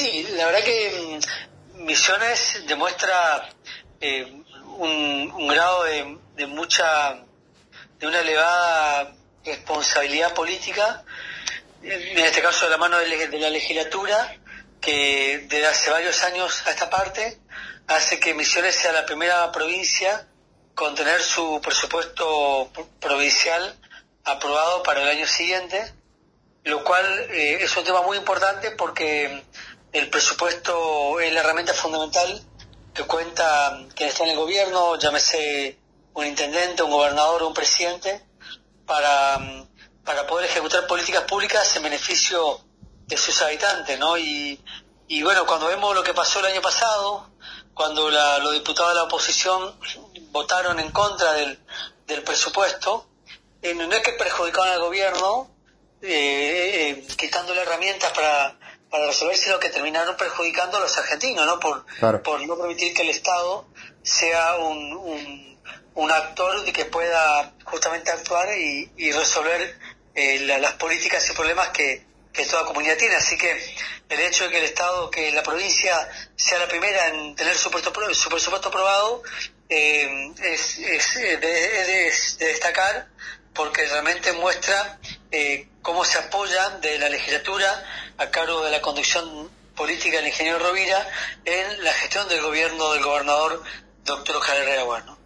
Sí, la verdad que Misiones demuestra un grado de una elevada responsabilidad política, en este caso de la mano de la legislatura, que desde hace varios años a esta parte hace que Misiones sea la primera provincia con tener su presupuesto provincial aprobado para el año siguiente, lo cual es un tema muy importante porque el presupuesto es la herramienta fundamental que cuenta quien está en el gobierno, llámese un intendente, un gobernador o un presidente, para poder ejecutar políticas públicas en beneficio de sus habitantes, ¿no? Y bueno, cuando vemos lo que pasó el año pasado, cuando los diputados de la oposición votaron en contra del presupuesto, no es que perjudicaban al gobierno, quitándole herramientas para resolver, sino que terminaron perjudicando a los argentinos, ¿no? Claro. Por no permitir que el Estado sea un actor de que pueda justamente actuar y resolver las políticas y problemas que toda comunidad tiene. Así que el hecho de que el Estado, que la provincia sea la primera en tener su presupuesto aprobado, es de destacar, porque realmente muestra cómo se apoya de la legislatura a cargo de la conducción política del ingeniero Rovira en la gestión del gobierno del gobernador doctor Ojalá Herrera Bueno.